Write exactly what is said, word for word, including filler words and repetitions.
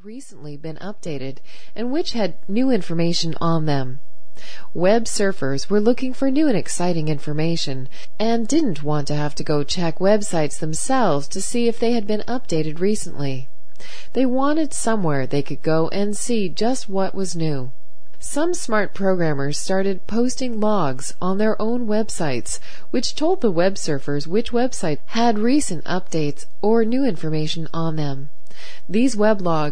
had recently been updated and which had new information on them. Web surfers were looking for new and exciting information and didn't want to have to go check websites themselves to see if they had been updated recently. They wanted somewhere they could go and see just what was new. Some smart programmers started posting logs on their own websites, which told the web surfers which website had recent updates or new information on them. These weblogs